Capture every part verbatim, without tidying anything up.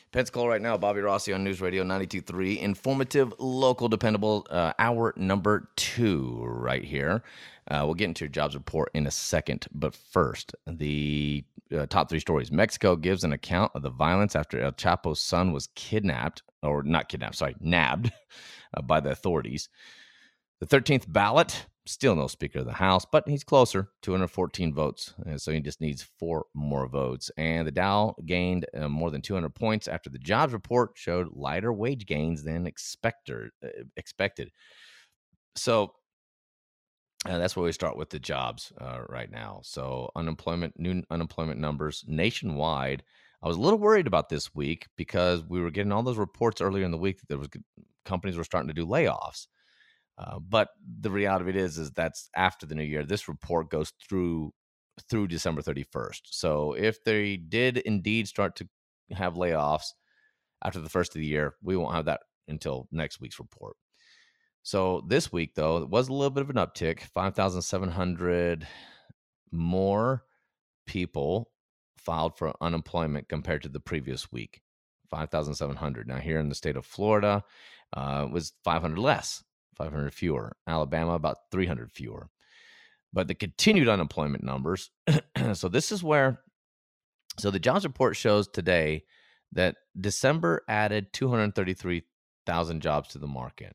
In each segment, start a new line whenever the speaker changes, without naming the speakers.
Pensacola right now, Bobby Rossi on News Radio ninety-two point three. Informative, local, dependable. Uh, hour number two right here. Uh, we'll get into your jobs report in a second. But first, the uh, top three stories. Mexico gives an account of the violence after El Chapo's son was kidnapped, or not kidnapped, sorry, nabbed uh, by the authorities. The thirteenth ballot, still no Speaker of the House, but he's closer, two hundred fourteen votes. Uh, so he just needs four more votes. And the Dow gained uh, more than two hundred points after the jobs report showed lighter wage gains than expected. Uh, expected. So uh, that's where we start with the jobs uh, right now. So unemployment, new unemployment numbers nationwide. I was a little worried about this week because we were getting all those reports earlier in the week that there was companies were starting to do layoffs. Uh, but the reality of it is, is that's after the new year. This report goes through through December thirty-first. So if they did indeed start to have layoffs after the first of the year, we won't have that until next week's report. So this week, though, it was a little bit of an uptick, five thousand seven hundred more people filed for unemployment compared to the previous week, five thousand seven hundred. Now, here in the state of Florida, uh, it was five hundred less. five hundred fewer. Alabama, about three hundred fewer. But the continued unemployment numbers, so this is where, so the jobs report shows today that December added two hundred thirty-three thousand jobs to the market.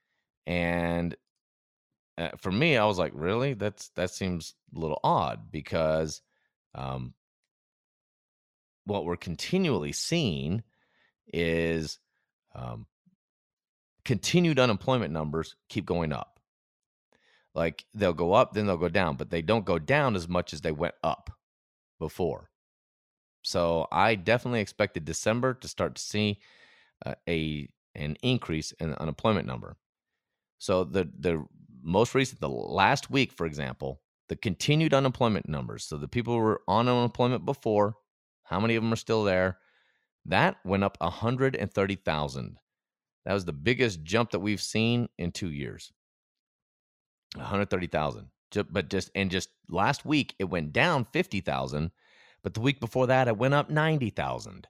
And uh, for me, I was like, really? That's that seems a little odd because um, what we're continually seeing is um, continued unemployment numbers keep going up. Like they'll go up, then they'll go down, but they don't go down as much as they went up before. So I definitely expected December to start to see uh, a an increase in the unemployment number. So the the most recent, the last week, for example, the continued unemployment numbers. So the people who were on unemployment before, how many of them are still there? That went up one hundred thirty thousand. That was the biggest jump that we've seen in two years. one hundred thirty thousand. But just and just last week it went down fifty thousand, but the week before that it went up ninety thousand.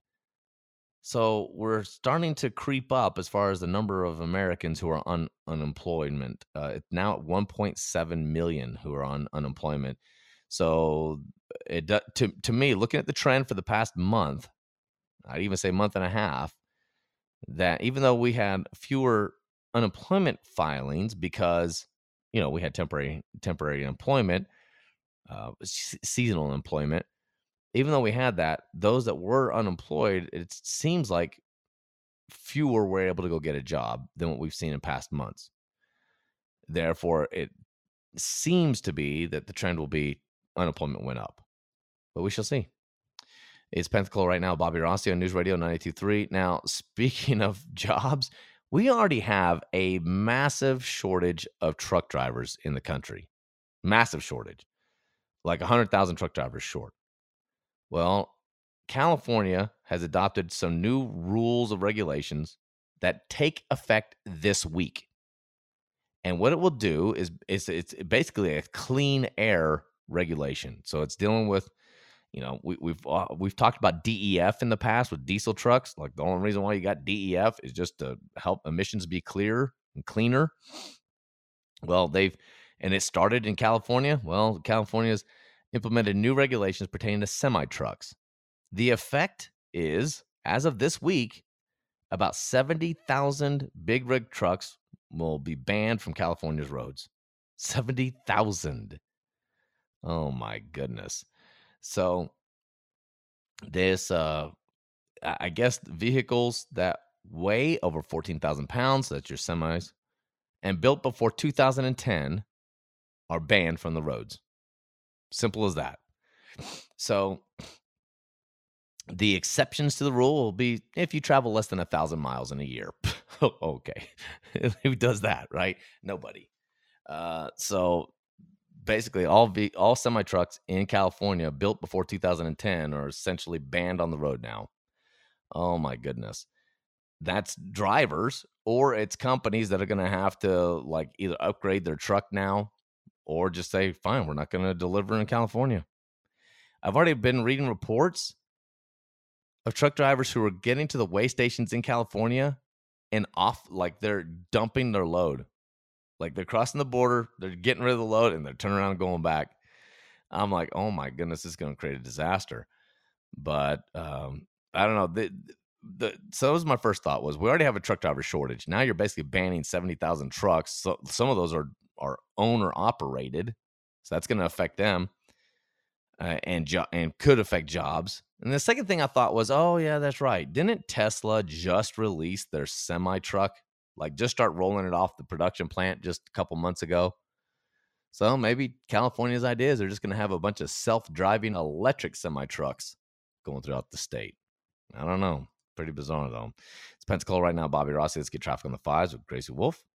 So we're starting to creep up as far as the number of Americans who are on unemployment. Uh, it's now at one point seven million who are on unemployment. So it to to me, looking at the trend for the past month, I'd even say month and a half, that even though we had fewer unemployment filings because you know we had temporary temporary employment, uh, seasonal employment. Even though we had that, those that were unemployed, it seems like fewer were able to go get a job than what we've seen in past months. Therefore, it seems to be that the trend will be unemployment went up. But we shall see. It's Pensacola right now, Bobby Rossi on News Radio ninety-two point three. Now, speaking of jobs, we already have a massive shortage of truck drivers in the country. Massive shortage. Like one hundred thousand truck drivers short. Well, California has adopted some new rules of regulations that take effect this week. And what it will do is, is it's basically a clean air regulation. So it's dealing with, you know, we, we've uh, we've talked about D E F in the past with diesel trucks. Like the only reason why you got D E F is just to help emissions be clearer and cleaner. Well, they've, and it started in California. Well, California's implemented new regulations pertaining to semi-trucks. The effect is, as of this week, about seventy thousand big rig trucks will be banned from California's roads. seventy thousand. Oh, my goodness. So this, uh, I guess, vehicles that weigh over fourteen thousand pounds, that's your semis, and built before two thousand ten are banned from the roads. Simple as that. So the exceptions to the rule will be if you travel less than a thousand miles in a year. Okay. Who does that, right? Nobody. Uh, so basically all v- all semi trucks in California built before two thousand ten are essentially banned on the road now. Oh my goodness. That's drivers or it's companies that are going to have to like either upgrade their truck now or just say, fine, we're not going to deliver in California. I've already been reading reports. of truck drivers who are getting to the weigh stations in California and off, like they're dumping their load. Like they're crossing the border, they're getting rid of the load, and they're turning around and going back. I'm like, oh my goodness, this is going to create a disaster. But um, I don't know. The, the, so that was my first thought was we already have a truck driver shortage. Now you're basically banning seventy thousand trucks. So some of those are, are owner operated. So that's going to affect them uh, and, jo- and could affect jobs. And the second thing I thought was, oh yeah, that's right. Didn't Tesla just release their semi truck? Like just start rolling it off the production plant just a couple months ago. So maybe California's ideas are just going to have a bunch of self-driving electric semi-trucks going throughout the state. I don't know. Pretty bizarre, though. It's Pensacola right now. Bobby Rossi. Let's get traffic on the fives with Gracie Wolf.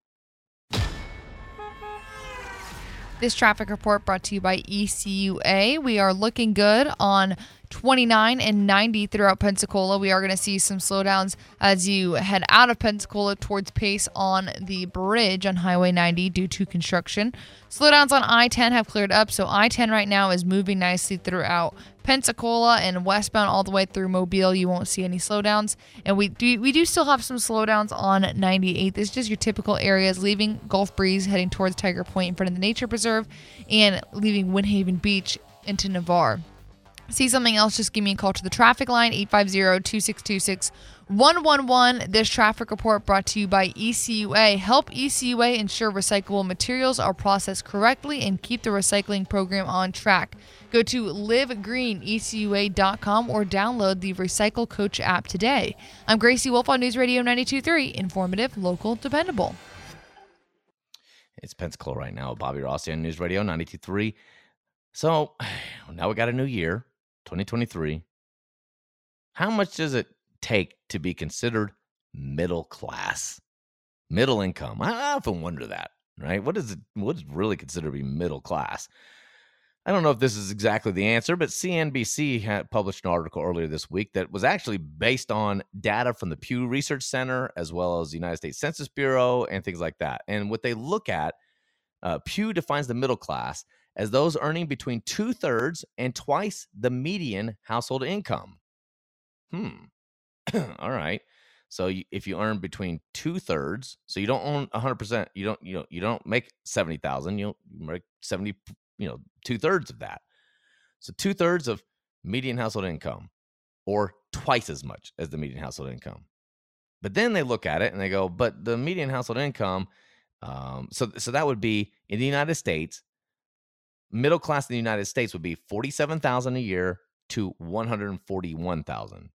This traffic report brought to you by E C U A. We are looking good on twenty-nine and ninety throughout Pensacola. We are going to see some slowdowns as you head out of Pensacola towards Pace on the bridge on Highway ninety due to construction. Slowdowns on I ten have cleared up, so I ten right now is moving nicely throughout Pensacola and westbound all the way through Mobile. You won't see any slowdowns. And we do we do still have some slowdowns on ninety-eight. This is just your typical areas, leaving Gulf Breeze, heading towards Tiger Point in front of the Nature Preserve, and leaving Windhaven Beach into Navarre. See something else, just give me a call to the traffic line, eight five zero, two six two, six one one one. This traffic report brought to you by E C U A. Help E C U A ensure recyclable materials are processed correctly and keep the recycling program on track. Go to live green e c u a dot com or download the Recycle Coach app today. I'm Gracie Wolf on News Radio ninety-two point three, informative, local, dependable.
It's Pensacola right now. Bobby Rossi on News Radio ninety-two point three. So now we got a new year, twenty twenty-three. How much does it take to be considered middle class, middle income? I often wonder that, right? What is it? What is really considered to be middle class? I don't know if this is exactly the answer, but C N B C had published an article earlier this week that was actually based on data from the Pew Research Center, as well as the United States Census Bureau and things like that. And what they look at, uh, Pew defines the middle class as those earning between two-thirds and twice the median household income. Hmm. All right. So you, if you earn between two-thirds, so you don't own one hundred percent, you don't you know you don't make seventy thousand, you make seventy, you know, two-thirds of that. So two-thirds of median household income, or twice as much as the median household income. But then they look at it and they go, but the median household income, um, so so that would be in the United States, middle class in the United States would be forty-seven thousand a year to one hundred forty-one thousand.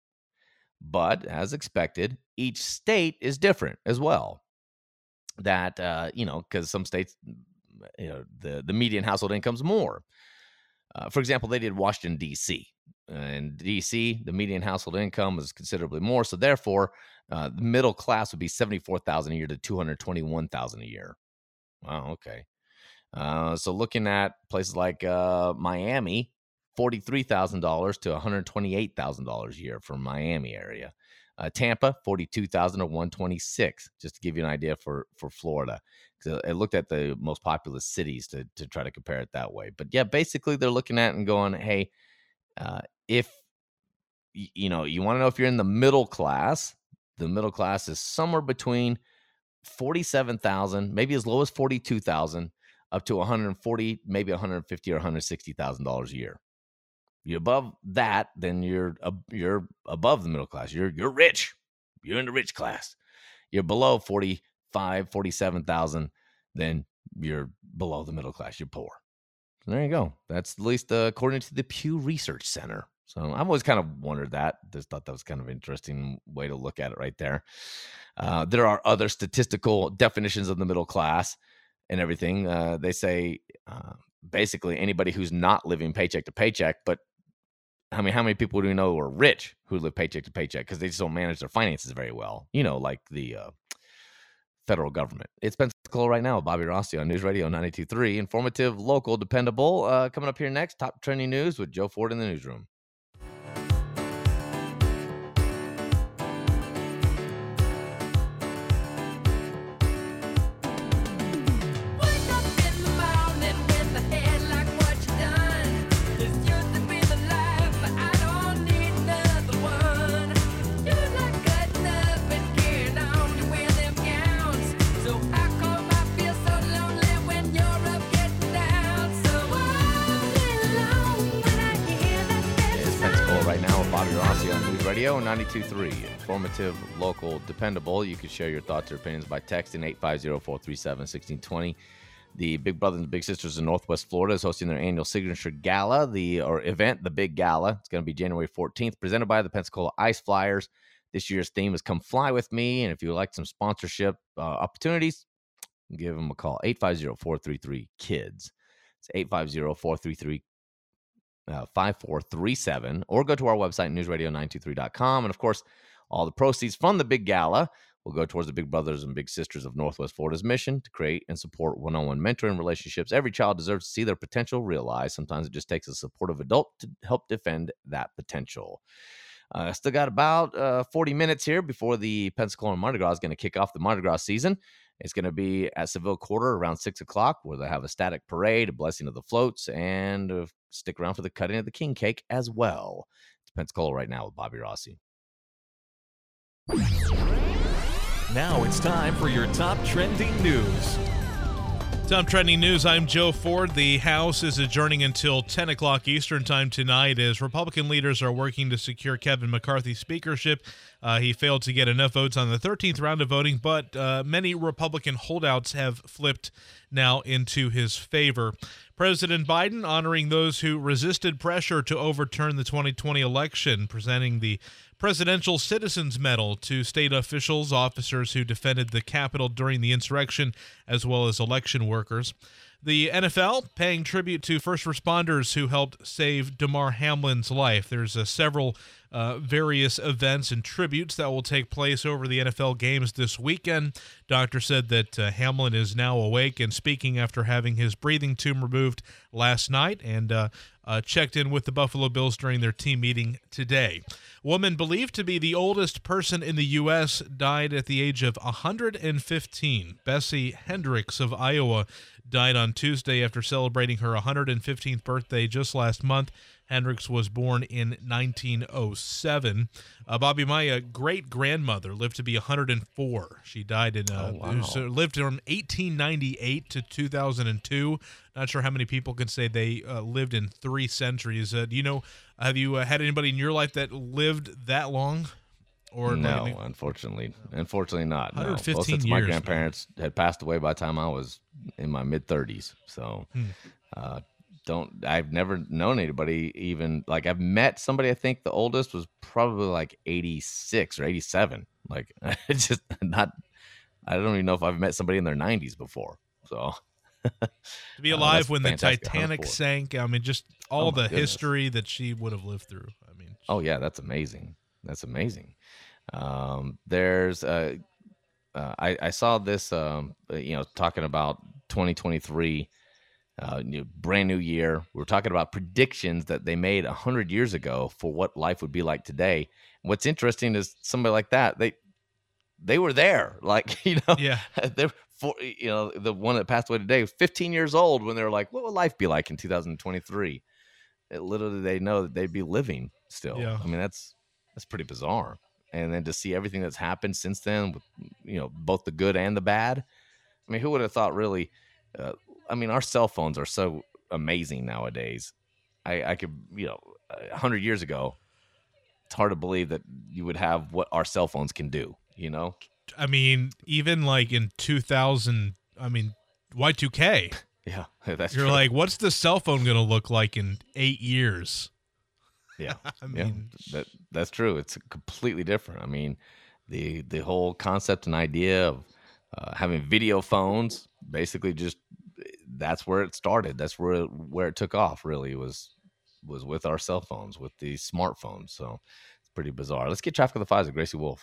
But as expected, each state is different as well. That, uh, you know, because some states, you know, the, the median household income's more. Uh, for example, they did Washington, D C. In D C, the median household income is considerably more. So therefore, uh, the middle class would be seventy-four thousand a year to two hundred twenty-one thousand a year. Wow, okay. Uh, so looking at places like uh, Miami, forty-three thousand dollars to one hundred twenty-eight thousand dollars a year for Miami area. Uh, Tampa, forty-two thousand dollars to one hundred twenty-six thousand dollars, just to give you an idea for, for Florida. So I looked at the most populous cities to, to try to compare it that way. But yeah, basically they're looking at and going, hey, uh, if, you know, you want to know if you're in the middle class, the middle class is somewhere between forty-seven thousand, maybe as low as forty-two thousand, up to one hundred forty, maybe one hundred fifty or one hundred sixty thousand dollars a year. You're above that, then you're uh, you're above the middle class. You're you're rich. You're in the rich class. You're below forty-five, forty-seven thousand, then you're below the middle class. You're poor. So there you go. That's at least uh, according to the Pew Research Center. So I've always kind of wondered that. Just thought that was kind of an interesting way to look at it right there. Uh, there are other statistical definitions of the middle class and everything. Uh, they say uh, basically anybody who's not living paycheck to paycheck, but I mean, how many people do we know are rich who live paycheck to paycheck because they just don't manage their finances very well? You know, like the uh, federal government. It's Pensacola right now. Bobby Rossi on News Radio ninety-two point three. Informative, local, dependable. Uh, coming up here next, top trending news with Joe Ford in the newsroom. Bobby Rossi on News Radio ninety-two point three. Informative, local, dependable. You can share your thoughts or opinions by texting eight five zero, four three seven, one six two zero. The Big Brothers and Big Sisters in Northwest Florida is hosting their annual signature gala, the or event, the Big Gala. It's going to be January fourteenth, presented by the Pensacola Ice Flyers. This year's theme is Come Fly With Me, and if you would like some sponsorship uh, opportunities, give them a call, eight five zero, four three three, K I D S. It's eight five zero, four three three, five four three seven, or go to our website, news radio nine two three dot com. And, of course, all the proceeds from the Big Gala will go towards the Big Brothers and Big Sisters of Northwest Florida's mission to create and support one-on-one mentoring relationships. Every child deserves to see their potential realized. Sometimes it just takes a supportive adult to help defend that potential. I uh, still got about uh, forty minutes here before the Pensacola Mardi Gras is going to kick off the Mardi Gras season. It's going to be at Seville Quarter around six o'clock, where they have a static parade, a blessing of the floats, and uh, stick around for the cutting of the king cake as well. It's Pensacola right now with Bobby Rossi.
Now it's time for your top trending news.
Top trending news, I'm Joe Ford. The House is adjourning until ten o'clock Eastern time tonight as Republican leaders are working to secure Kevin McCarthy's speakership. Uh, he failed to get enough votes on the thirteenth round of voting, but uh, many Republican holdouts have flipped now into his favor. President Biden honoring those who resisted pressure to overturn the twenty twenty election, presenting the Presidential Citizens Medal to state officials, officers who defended the Capitol during the insurrection, as well as election workers. The N F L paying tribute to first responders who helped save Damar Hamlin's life. There's uh, several uh, various events and tributes that will take place over the N F L games this weekend. Doctor said that uh, Hamlin is now awake and speaking after having his breathing tube removed last night, and uh, uh, checked in with the Buffalo Bills during their team meeting today. Woman believed to be the oldest person in the U S died at the age of one hundred fifteen. Bessie Hendricks of Iowa died on Tuesday after celebrating her one hundred fifteenth birthday just last month. Hendricks was born in nineteen oh seven. Uh, Bobby, my uh, great-grandmother lived to be one hundred four. She died in uh,
oh, wow.
so lived from eighteen ninety-eight to two thousand two. Not sure how many people can say they uh, lived in three centuries. Uh, do you know, have you uh, had anybody in your life that lived that long? Or
no,
like,
unfortunately. Unfortunately not.
one hundred fifteen
no. Both sets of
years,
my grandparents man. had passed away by the time I was in my mid-thirties. So
hmm.
uh, don't I've never known anybody even, like I've met somebody, I think the oldest was probably like eighty-six or eighty-seven. Like it's just not, I don't even know if I've met somebody in their nineties before. So
to be alive
uh,
when
fantastic.
the Titanic sank, I mean, just all
oh
the
goodness.
history that she would have lived through. I mean,
oh yeah, that's amazing. That's amazing. Um, there's, uh, uh, I, I saw this, um, you know, talking about twenty twenty-three, uh, new, brand new year. We were talking about predictions that they made a hundred years ago for what life would be like today. What's interesting is somebody like that, they, they were there, like, you know,
yeah,
they're for, you know, the one that passed away today was fifteen years old when they were like, what would life be like in two thousand twenty-three? It, little did they know that they'd be living still.
Yeah.
I mean, that's, that's pretty bizarre. And then to see everything that's happened since then, with, you know, both the good and the bad. I mean, who would have thought really, uh, I mean, our cell phones are so amazing nowadays. I, I could, you know, a hundred years ago, it's hard to believe that you would have what our cell phones can do, you know?
I mean, even like in two thousand, I mean, Y two K.
Yeah, that's
You're
true.
like, what's the cell phone going to look like in eight years?
Yeah,
I mean,
yeah, that that's true. It's completely different. I mean, the the whole concept and idea of uh, having video phones, basically, just that's where it started. That's where it, where it took off. Really, was was with our cell phones, with the smartphones. So it's pretty bizarre. Let's get traffic of the fives with Gracie Wolf.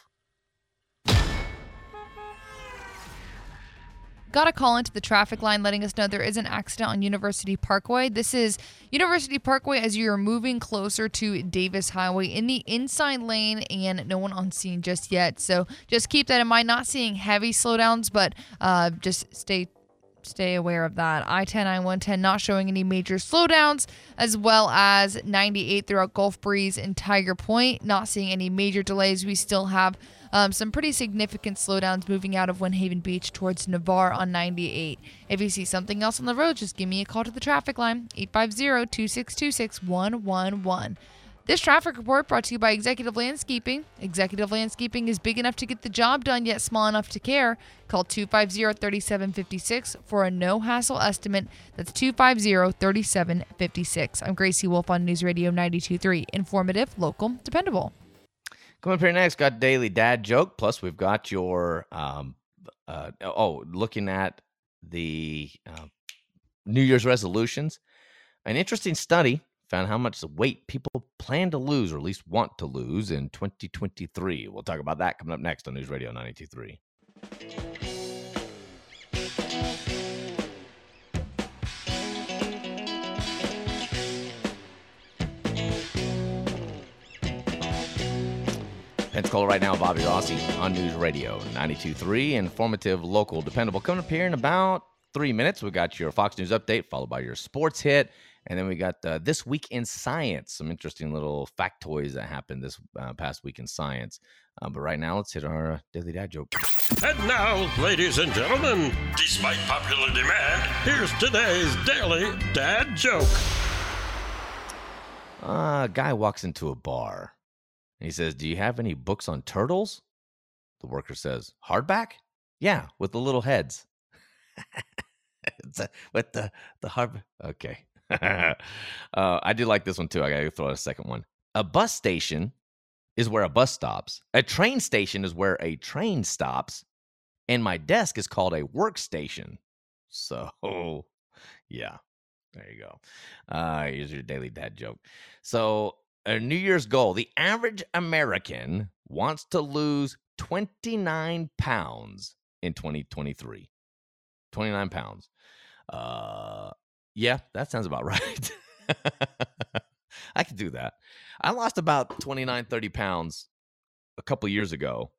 Got a call into the traffic line letting us know there is an accident on University Parkway. This is University Parkway as you are moving closer to Davis Highway in the inside lane, and no one on scene just yet. So just keep that in mind. Not seeing heavy slowdowns, but uh, just stay stay aware of that. I ten, I one ten not showing any major slowdowns, as well as ninety-eight throughout Gulf Breeze and Tiger Point. Not seeing any major delays. We still have Um, some pretty significant slowdowns moving out of Windhaven Beach towards Navarre on ninety-eight. If you see something else on the road, just give me a call to the traffic line, eight five zero, two six two, six one one one. This traffic report brought to you by Executive Landscaping. Executive Landscaping is big enough to get the job done, yet small enough to care. Call two five zero, three seven five six for a no-hassle estimate. That's two five zero, three seven five six. I'm Gracie Wolf on News Radio ninety-two point three. Informative, local, dependable.
Coming up here next, got Daily Dad Joke. Plus, we've got your, um, uh, oh, looking at the uh, New Year's resolutions. An interesting study found how much weight people plan to lose, or at least want to lose, in twenty twenty-three. We'll talk about that coming up next on News Radio ninety-two point three. Pensacola right now, Bobby Rossi on News Radio ninety-two point three. Informative, local, dependable. Coming up here in about three minutes, we got your Fox News update, followed by your sports hit. And then we got uh, This Week in Science, some interesting little factoids that happened this uh, past week in science. Uh, but right now, let's hit our uh, Daily Dad Joke.
And now, ladies and gentlemen, despite popular demand, here's today's Daily Dad Joke.
Uh, a guy walks into a bar. And he says, "Do you have any books on turtles?" The worker says, "Hardback? Yeah, with the little heads." It's a, with the, the hard... Okay. uh, I did like this one, too. I got to throw out a second one. A bus station is where a bus stops. A train station is where a train stops. And my desk is called a workstation. So, yeah, there you go. Uh, here's your Daily Dad Joke. So, a New Year's goal. The average American wants to lose twenty-nine pounds in twenty twenty-three. twenty-nine pounds. Uh, yeah, that sounds about right. I could do that. I lost about twenty-nine, thirty pounds a couple years ago,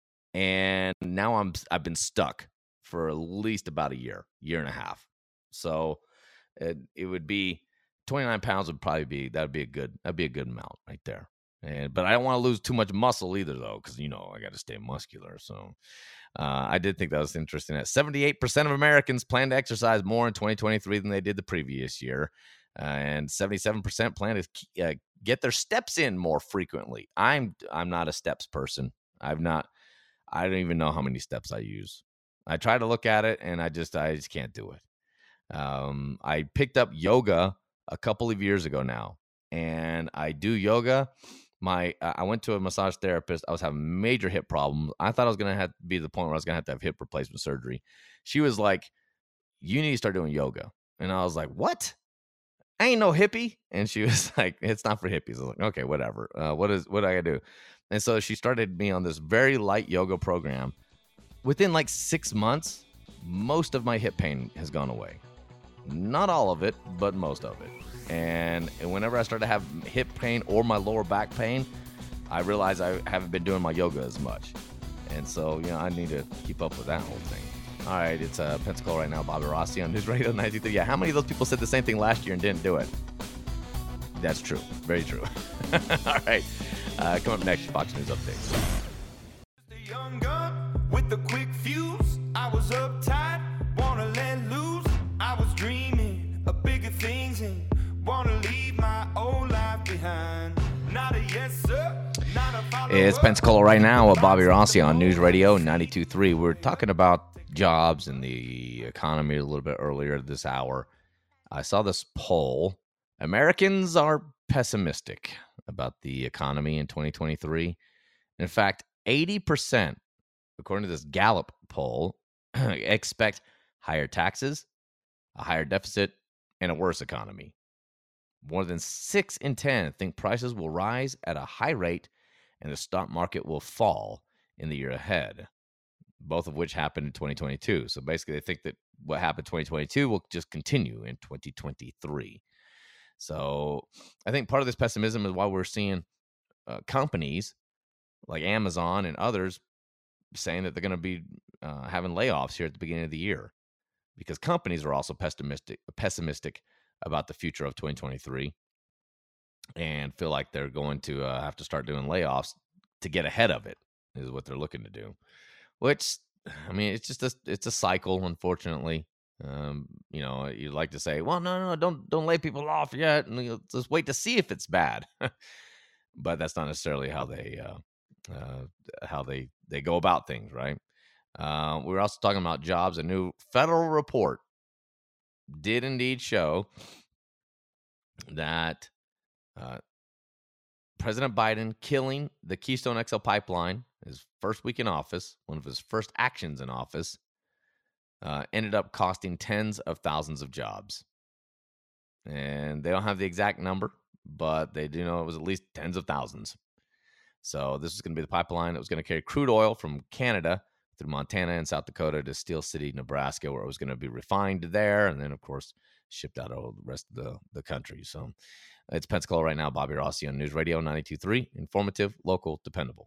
and now I'm I've been stuck for at least about a year, year and a half. So it, it would be twenty-nine pounds would probably be that'd be a good that'd be a good amount right there. And but I don't want to lose too much muscle either, though, because you know I got to stay muscular. So uh, I did think that was interesting. That seventy-eight percent of Americans plan to exercise more in twenty twenty-three than they did the previous year, uh, and seventy-seven percent plan to uh, get their steps in more frequently. I'm I'm not a steps person. I've not. I don't even know how many steps I use. I try to look at it, and I just I just can't do it. Um, I picked up yoga a couple of years ago now, and I do yoga. My uh, I went to a massage therapist. I was having major hip problems. I thought I was gonna have to be the point where I was gonna have to have hip replacement surgery. She was like, "You need to start doing yoga," and I was like, "What? I ain't no hippie." And she was like, "It's not for hippies." I was like, "Okay, whatever. Uh, what is what do I gotta do?" And so she started me on this very light yoga program. Within like six months, most of my hip pain has gone away. Not all of it, but most of it. And whenever I start to have hip pain or my lower back pain, I realize I haven't been doing my yoga as much. And so, you know, I need to keep up with that whole thing. All right, it's uh, Pensacola right now, Bobby Rossi on News Radio ninety-two point three. Yeah, how many of those people said the same thing last year and didn't do it? That's true. Very true. All right. Uh, come up next, Fox News Update.
The young gun with the quick fuse. I was uptight, wanna let loose. I was dreaming of bigger things and wanna leave my old life behind. Not a yes, sir. Not a follow-up.
It's Pensacola right now with Bobby Rossi on News Radio ninety-two point three. We're talking about jobs and the economy a little bit earlier this hour. I saw this poll. Americans are pessimistic about the economy in twenty twenty-three. In fact, eighty percent, according to this Gallup poll, expect higher taxes, a higher deficit, and a worse economy. More than six in ten think prices will rise at a high rate and the stock market will fall in the year ahead, both of which happened in twenty twenty-two. So basically, they think that what happened in twenty twenty-two will just continue in twenty twenty-three. So I think part of this pessimism is why we're seeing uh, companies like Amazon and others saying that they're going to be uh, having layoffs here at the beginning of the year, because companies are also pessimistic pessimistic about the future of twenty twenty-three and feel like they're going to uh, have to start doing layoffs to get ahead of it, is what they're looking to do. Which, I mean, it's just a, it's a cycle, unfortunately. Um, you know, you'd like to say, well, no, no, don't don't lay people off yet, and just wait to see if it's bad. but that's not necessarily how they uh, uh, how they they go about things, right? Uh, we were also talking about jobs. A new federal report did indeed show that uh, President Biden killing the Keystone X L pipeline, his first week in office, one of his first actions in office, uh, ended up costing tens of thousands of jobs. And they don't have the exact number, but they do know it was at least tens of thousands. So this is going to be the pipeline that was going to carry crude oil from Canada through Montana and South Dakota to Steel City, Nebraska, where it was going to be refined there, and then, of course, shipped out all the rest of the, the country. So it's Pensacola right now. Bobby Rossi on News Radio ninety-two point three. Informative, local, dependable.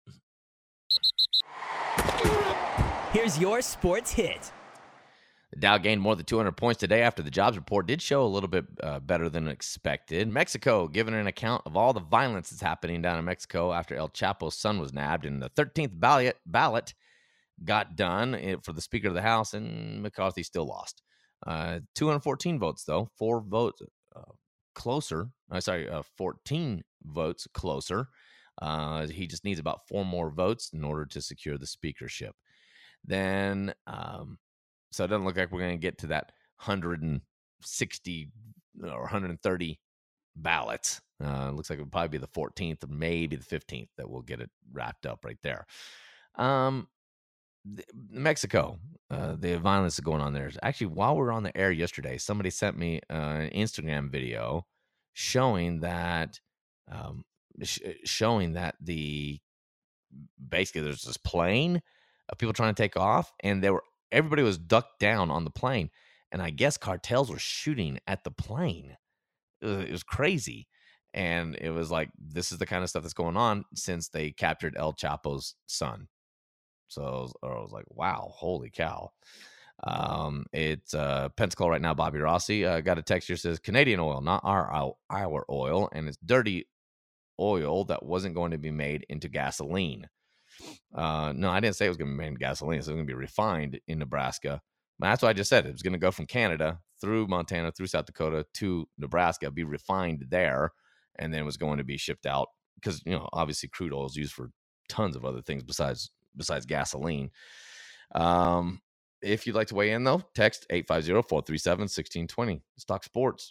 Here's your sports hit.
The Dow gained more than two hundred points today after the jobs report did show a little bit uh, better than expected. Mexico giving an account of all the violence that's happening down in Mexico after El Chapo's son was nabbed, and the thirteenth ballot, ballot got done for the Speaker of the House, and McCarthy still lost. Uh, two hundred fourteen votes, though, four votes uh, closer. Uh, sorry, uh, fourteen votes closer. Uh, he just needs about four more votes in order to secure the speakership. Then... Um, So it doesn't look like we're going to get to that one hundred sixty or one hundred thirty ballots. Uh, it looks like it would probably be the fourteenth or maybe the fifteenth that we'll get it wrapped up right there. Um, th- Mexico, uh, the violence is going on there. Actually, while we were on the air yesterday, somebody sent me uh, an Instagram video showing that um, sh- showing that the basically there's this plane of people trying to take off, and they were everybody was ducked down on the plane, and I guess cartels were shooting at the plane. It was, it was crazy, and it was like, this is the kind of stuff that's going on since they captured El Chapo's son. So I was, I was like, wow, holy cow. Um, it's uh, Pensacola right now. Bobby Rossi uh, got a text here, says Canadian oil, not our, our our oil, and it's dirty oil that wasn't going to be made into gasoline. Uh, no, I didn't say it was going to be made in gasoline. So it was going to be refined in Nebraska. But that's what I just said. It was going to go from Canada through Montana, through South Dakota to Nebraska, be refined there, and then it was going to be shipped out because, you know, obviously crude oil is used for tons of other things besides besides gasoline. Um, if you'd like to weigh in, though, text eight five zero, four three seven, one six two zero. Stock Sports.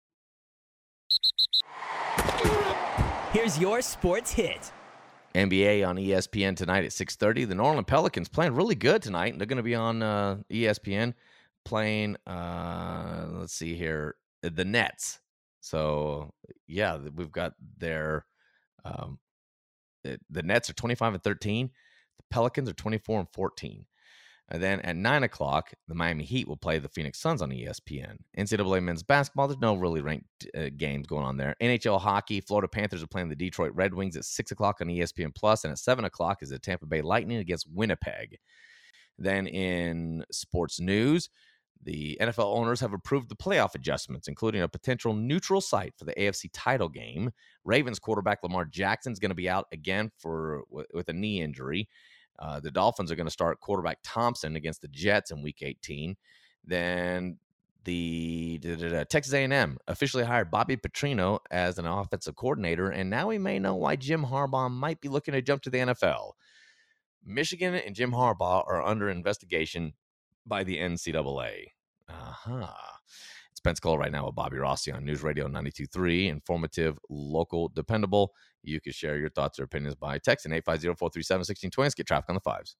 Here's your sports hit.
N B A on E S P N tonight at six thirty. The New Orleans Pelicans playing really good tonight. They're going to be on uh, E S P N playing, uh, let's see here, the Nets. So, yeah, we've got their um, the, the Nets are twenty-five and thirteen. The Pelicans are twenty-four and fourteen. And then at nine o'clock, the Miami Heat will play the Phoenix Suns on E S P N. N C double A men's basketball, there's no really ranked uh, games going on there. N H L hockey, Florida Panthers are playing the Detroit Red Wings at six o'clock on E S P N Plus, and at seven o'clock is the Tampa Bay Lightning against Winnipeg. Then in sports news, the N F L owners have approved the playoff adjustments, including a potential neutral site for the A F C title game. Ravens quarterback Lamar Jackson is going to be out again for with a knee injury. Uh, the Dolphins are going to start quarterback Thompson against the Jets in Week eighteen. Then the da, da, da, Texas A and M officially hired Bobby Petrino as an offensive coordinator, and now we may know why Jim Harbaugh might be looking to jump to the N F L. Michigan and Jim Harbaugh are under investigation by the N C double A. Uh-huh. It's Pensacola right now with Bobby Rossi on News Radio ninety-two point three. Informative, local, dependable. You can share your thoughts or opinions by texting eight five zero, four three seven, one six two zero. Let's get traffic on the fives.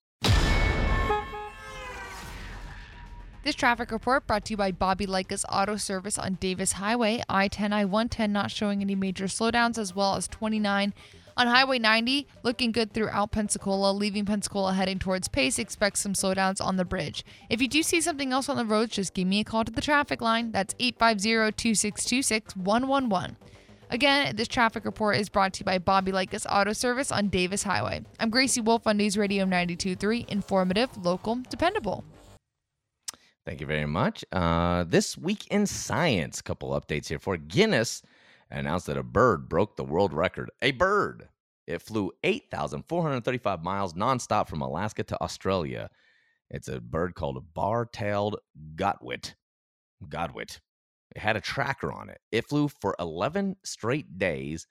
This traffic report brought to you by Bobby Lyka's Auto Service on Davis Highway. I ten, I one ten not showing any major slowdowns, as well as twenty-nine on Highway ninety. Looking good throughout Pensacola. Leaving Pensacola heading towards Pace, expect some slowdowns on the bridge. If you do see something else on the roads, just give me a call to the traffic line. That's eight five zero, two six two six, one one one. Again, this traffic report is brought to you by Bobby Lyka's Auto Service on Davis Highway. I'm Gracie Wolf on News Radio ninety-two point three. Informative, local, dependable.
Thank you very much. Uh, this week in science, a couple updates here. For Guinness announced that a bird broke the world record. A bird. It flew eight thousand four hundred thirty-five miles nonstop from Alaska to Australia. It's a bird called a bar-tailed godwit. Godwit. It had a tracker on it. It flew for eleven straight days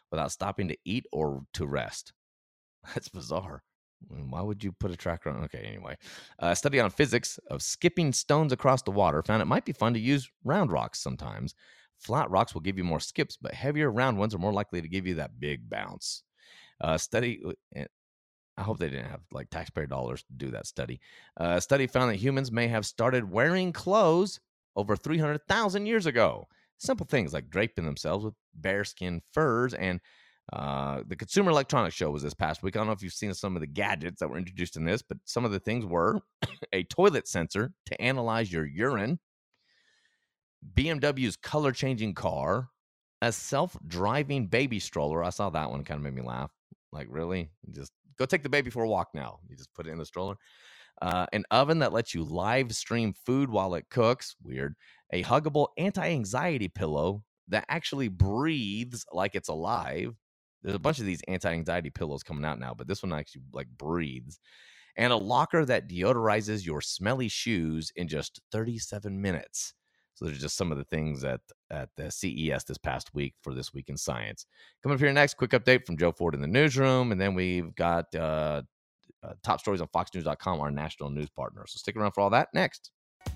without stopping to eat or to rest. That's bizarre. Why would you put a tracker on? Okay, anyway. A study on physics of skipping stones across the water found it might be fun to use round rocks sometimes. Flat rocks will give you more skips, but heavier round ones are more likely to give you that big bounce. Uh, study, I hope they didn't have like taxpayer dollars to do that study. Uh, a study found that humans may have started wearing clothes over three hundred thousand years ago. Simple things like draping themselves with bearskin furs. And uh, the Consumer Electronics Show was this past week. I don't know if you've seen some of the gadgets that were introduced in this, but some of the things were a toilet sensor to analyze your urine, B M W's color-changing car, a self-driving baby stroller. I saw that one. It kind of made me laugh. Like, really? Just go take the baby for a walk now. You just put it in the stroller. Uh, an oven that lets you live stream food while it cooks. Weird. A huggable anti-anxiety pillow that actually breathes like it's alive. There's a bunch of these anti-anxiety pillows coming out now, but this one actually like breathes. And a locker that deodorizes your smelly shoes in just thirty-seven minutes. So there's just some of the things at, at the C E S this past week for This Week in Science. Coming up here next, quick update from Joe Ford in the newsroom. And then we've got uh, uh, top stories on fox news dot com, our national news partner. So stick around for all that next.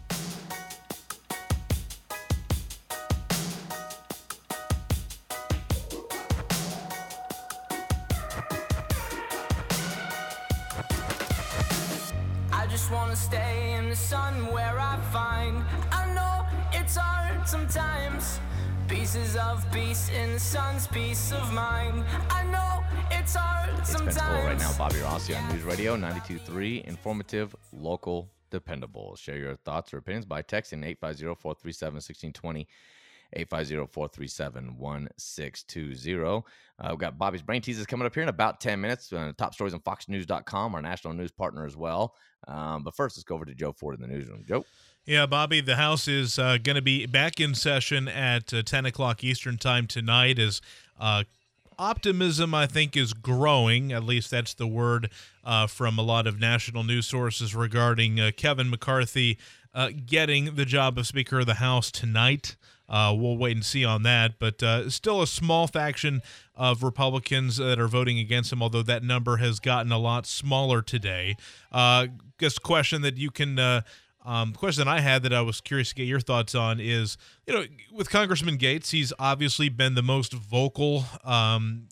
I just wanna stay in the sun where I find I know it's hard sometimes. Pieces of peace in the sun's peace of mind. I know it's hard
It's
sometimes.
Pensacola right now. Bobby Rossi on News Radio ninety-two point three. Informative, local, dependable. Share your thoughts or opinions by texting eight five zero, four three seven, one six two zero. eight five zero, four three seven, one six two zero. Uh, we've got Bobby's Brain Teasers coming up here in about ten minutes. Uh, top stories on fox news dot com, our national news partner as well. Um, but first, let's go over to Joe Ford in the newsroom. Joe?
Yeah, Bobby, the House is uh, going to be back in session at uh, ten o'clock Eastern time tonight as uh, optimism, I think, is growing. At least that's the word uh, from a lot of national news sources regarding uh, Kevin McCarthy uh, getting the job of Speaker of the House tonight. Uh, we'll wait and see on that, but uh, still a small faction of Republicans that are voting against him, although that number has gotten a lot smaller today. Uh, guess question that you can uh, um, question I had that I was curious to get your thoughts on is, you know, with Congressman Gates, he's obviously been the most vocal um,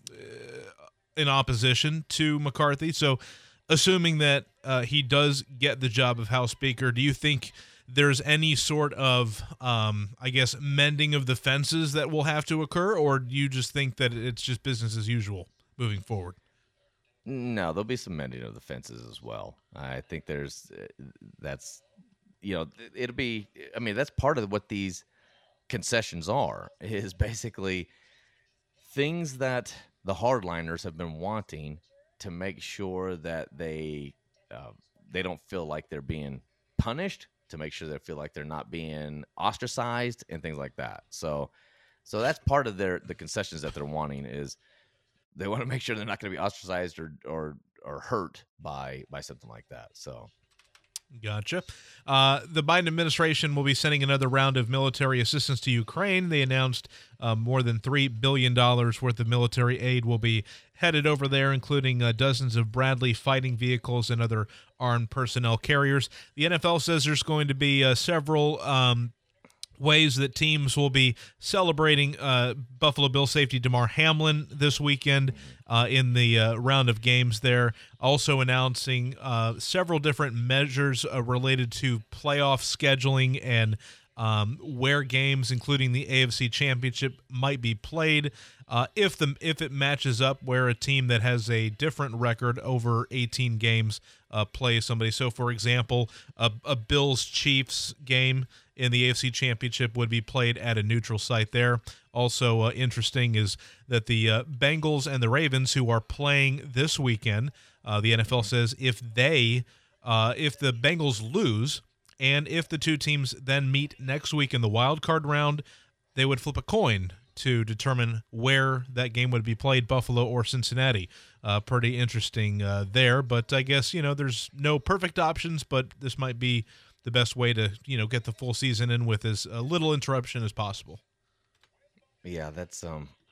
in opposition to McCarthy. So assuming that uh, he does get the job of House Speaker, do you think there's any sort of, um, I guess, mending of the fences that will have to occur, or do you just think that it's just business as usual moving forward?
No, there'll be some mending of the fences as well. I think there's, that's, you know, it'll be, I mean, that's part of what these concessions are, is basically things that the hardliners have been wanting to make sure that they, uh, they don't feel like they're being punished, to make sure they feel like they're not being ostracized and things like that. So, so that's part of their the concessions that they're wanting, is they want to make sure they're not going to be ostracized or or or hurt by by something like that. So,
gotcha. Uh, the Biden administration will be sending another round of military assistance to Ukraine. They announced uh, more than three billion dollars worth of military aid will be headed over there, including uh, dozens of Bradley fighting vehicles and other armed personnel carriers. The N F L says there's going to be uh, several um, ways that teams will be celebrating uh, Buffalo Bills safety Damar Hamlin this weekend uh, in the uh, round of games there. Also announcing uh, several different measures uh, related to playoff scheduling and um, where games, including the A F C Championship, might be played. Uh, if the if it matches up where a team that has a different record over eighteen games uh, plays somebody. So, for example, a, a Bills-Chiefs game in the A F C Championship would be played at a neutral site there. Also uh, interesting is that the uh, Bengals and the Ravens, who are playing this weekend, uh, the N F L says if they, uh, if the Bengals lose, and if the two teams then meet next week in the wild card round, they would flip a coin to determine where that game would be played, Buffalo or Cincinnati. Uh, pretty interesting uh, there, but I guess, you know, there's no perfect options, but this might be the best way to, you know, get the full season in with as uh, little interruption as possible.
yeah, that's um,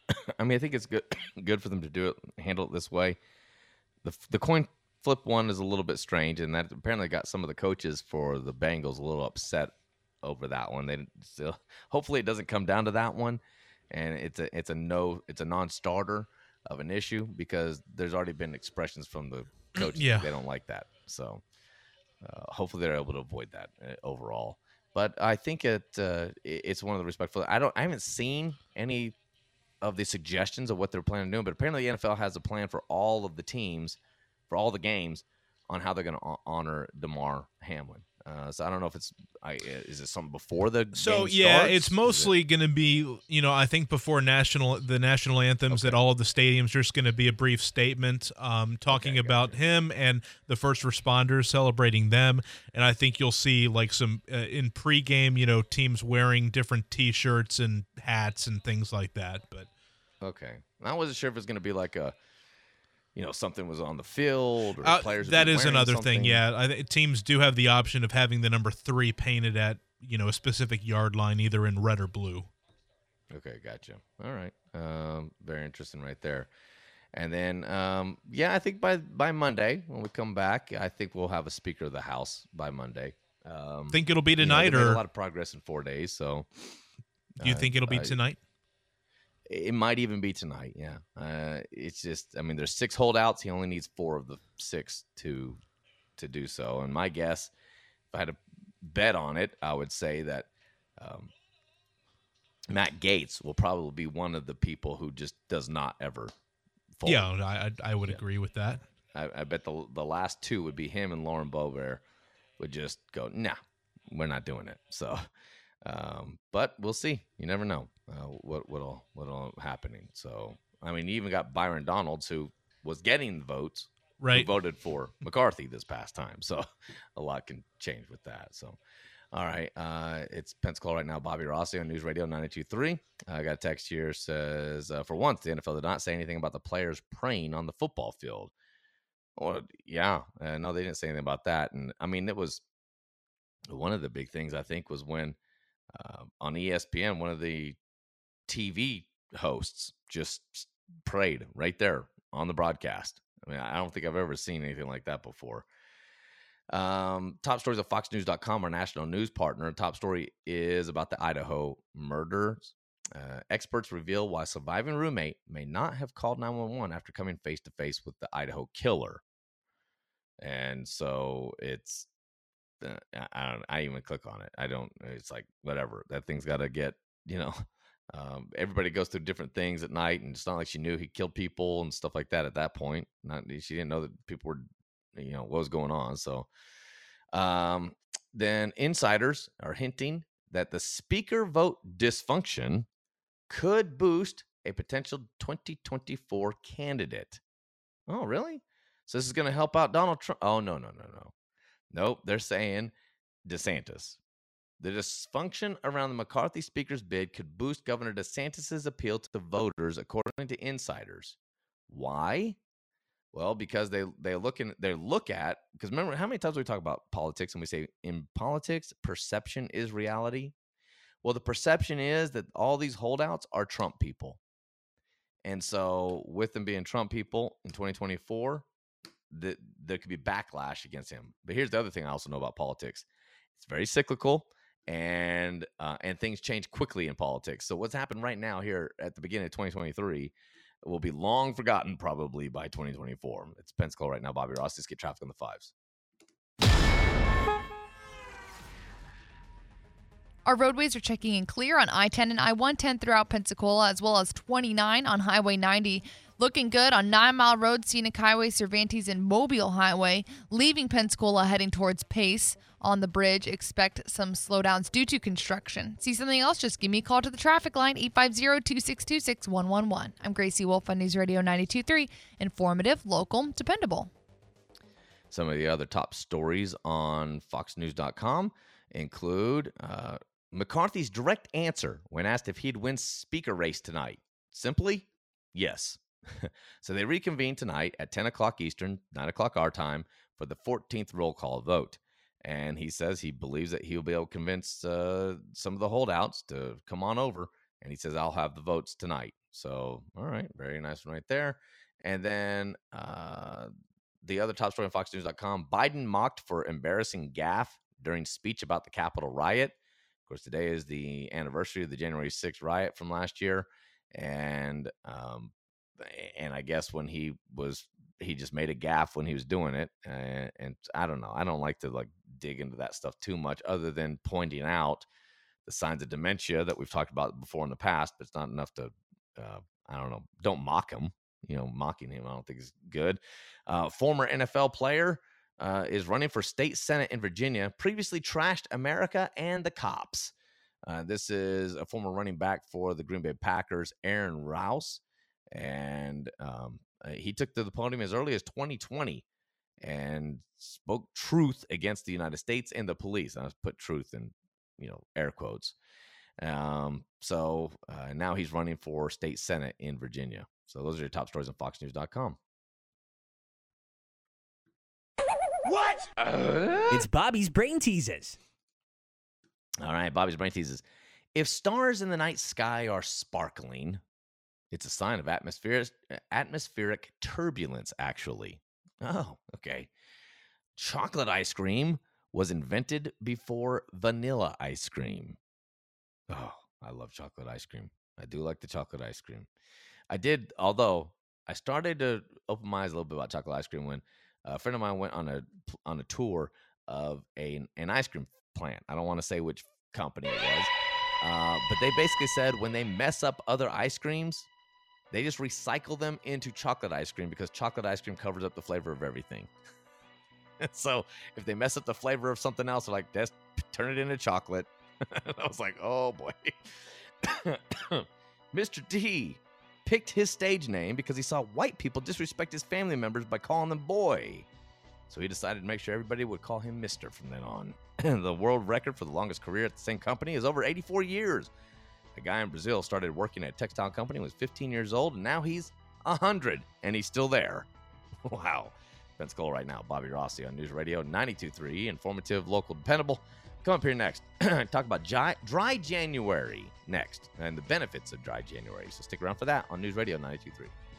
I mean, I think it's good good for them to do it, handle it this way. The the coin flip one is a little bit strange, and that apparently got some of the coaches for the Bengals a little upset over that one. They still, hopefully, it doesn't come down to that one, and it's a it's a no, it's a non-starter of an issue because there's already been expressions from the coaches
Yeah.
that they don't like that. So uh, hopefully, they're able to avoid that uh, overall. But I think it uh, it- it's one of the respectful. I don't. I haven't seen any of the suggestions of what they're planning on doing, but apparently the N F L has a plan for all of the teams, for all the games, on how they're going to honor DeMar Hamlin. Uh, so I don't know if it's, I, is it something before the
So
game
yeah,
starts?
it's
Is it-
mostly going to be, you know, I think before national the national anthems at all of the stadiums, there's going to be a brief statement um, talking
Okay,
about
gotcha.
him and the first responders, celebrating them, and I think you'll see like some uh, in pregame, you know, teams wearing different T-shirts and hats and things like that. But
Okay. I wasn't sure if it's going to be like a, you know, something was on the field or
uh,
players. would
that
be
is
wearing
another
something.
thing. Yeah, I, th- teams do have the option of having the number three painted at, you know, a specific yard line, either in red or blue.
Okay, gotcha. All right. Um, very interesting right there. And then, um, yeah, I think by by Monday when we come back, I think we'll have a Speaker of the House by Monday. Um,
Think it'll be
you know,
tonight,
they made
or
a lot of progress in four days, so
do you
uh,
think it'll be
uh,
tonight?
it might even be tonight. Yeah, uh, it's just, I mean, there's six holdouts. He only needs four of the six to to do so. And my guess, if I had to bet on it, I would say that um, Matt Gaetz will probably be one of the people who just does not ever fold.
Yeah, I I I would agree with that.
I, I bet the the last two would be him and Lauren Boebert would just go, nah, we're not doing it. So, um, but we'll see. You never know uh, what what'll what'll happening. So, I mean, you even got Byron Donalds who was getting the votes, who
Right.
voted for McCarthy this past time. So, a lot can change with that. So. All right, uh, it's Pensacola right now. Bobby Rossi on News Radio ninety-two point three. I got a text here says, uh, for once, the N F L did not say anything about the players praying on the football field. Well, yeah, uh, no, they didn't say anything about that. And I mean, it was one of the big things, I think, was when uh, on E S P N, one of the T V hosts just prayed right there on the broadcast. I mean, I don't think I've ever seen anything like that before. Um, top stories of fox news dot com, our national news partner. Top story is about the Idaho murders. Uh, experts reveal why surviving roommate may not have called nine one one after coming face to face with the Idaho killer. And so it's, uh, I I don't, I even click on it. I don't, it's like, whatever. That thing's got to get, you know, um, everybody goes through different things at night. And it's not like she knew he killed people and stuff like that at that point. Not, she didn't know that people were, you know, what was going on. So um, then insiders are hinting that the speaker vote dysfunction could boost a potential twenty twenty-four candidate. Oh, really? So this is going to help out Donald Trump? Oh, no, no, no, no. Nope. They're saying DeSantis. The dysfunction around the McCarthy speaker's bid could boost Governor DeSantis's appeal to the voters, according to insiders. Why? Well, because they they look in, they look at, because remember how many times we talk about politics and we say in politics perception is reality. Well, the perception is that all these holdouts are Trump people, and so with them being Trump people in twenty twenty-four, the, there could be backlash against him. But here's the other thing I also know about politics: it's very cyclical, and uh, and things change quickly in politics. So what's happened right now here at the beginning of twenty twenty-three will be long forgotten probably by twenty twenty-four. It's Pensacola right now. Bobby Ross. Let's get traffic on the fives.
Our roadways are checking in clear on I ten and I one ten throughout Pensacola, as well as twenty-nine on Highway ninety. Looking good on Nine Mile Road, Scenic Highway, Cervantes, and Mobile Highway. Leaving Pensacola, heading towards Pace on the bridge. Expect some slowdowns due to construction. See something else? Just give me a call to the traffic line, eight five zero, two six two, six one one one. I'm Gracie Wolf on News Radio ninety-two point three. Informative, local, dependable.
Some of the other top stories on fox news dot com include uh, McCarthy's direct answer when asked if he'd win speaker race tonight. Simply, yes. So they reconvene tonight at ten o'clock Eastern, nine o'clock our time, for the fourteenth roll call vote. And he says he believes that he'll be able to convince uh, some of the holdouts to come on over. And he says, I'll have the votes tonight. So, all right, very nice one right there. And then uh, the other top story on fox news dot com, Biden mocked for embarrassing gaffe during speech about the Capitol riot. Of course, today is the anniversary of the January sixth riot from last year. And um, and I guess when he was, he just made a gaffe when he was doing it. And, and I don't know. I don't like to like dig into that stuff too much other than pointing out the signs of dementia that we've talked about before in the past, but it's not enough to, uh, I don't know, don't mock him. You know, mocking him, I don't think is good. Uh, former N F L player uh, is running for state senate in Virginia, previously trashed America and the cops. Uh, this is a former running back for the Green Bay Packers, Aaron Rouse, and um, he took to the podium as early as twenty twenty and spoke truth against the United States and the police. I put truth in, you know, air quotes. Um, so uh, now he's running for state senate in Virginia. So those are your top stories on fox news dot com.
What? Uh? It's Bobby's Brain Teases.
All right, Bobby's Brain Teases. If stars in the night sky are sparkling, it's a sign of atmospheric, atmospheric turbulence, actually. Oh, okay. Chocolate ice cream was invented before vanilla ice cream. Oh, I love chocolate ice cream. I do like the chocolate ice cream. I did, although I started to open my eyes a little bit about chocolate ice cream when a friend of mine went on a on a tour of a, an ice cream plant. I don't want to say which company it was, uh, but they basically said when they mess up other ice creams, they just recycle them into chocolate ice cream because chocolate ice cream covers up the flavor of everything. So if they mess up the flavor of something else, they're like, just turn it into chocolate. I was like, oh boy. Mister D picked his stage name because he saw white people disrespect his family members by calling them boy. So he decided to make sure everybody would call him Mister from then on. The world record for the longest career at the same company is over eighty-four years. A guy in Brazil started working at a textile company when he was fifteen years old, and now he's one hundred, and he's still there. Wow. Pensacola right now. Bobby Rossi on News Radio ninety-two point three. Informative, local, dependable. Come up here next. Talk about dry, dry January next and the benefits of dry January. So stick around for that on News Radio ninety-two point three.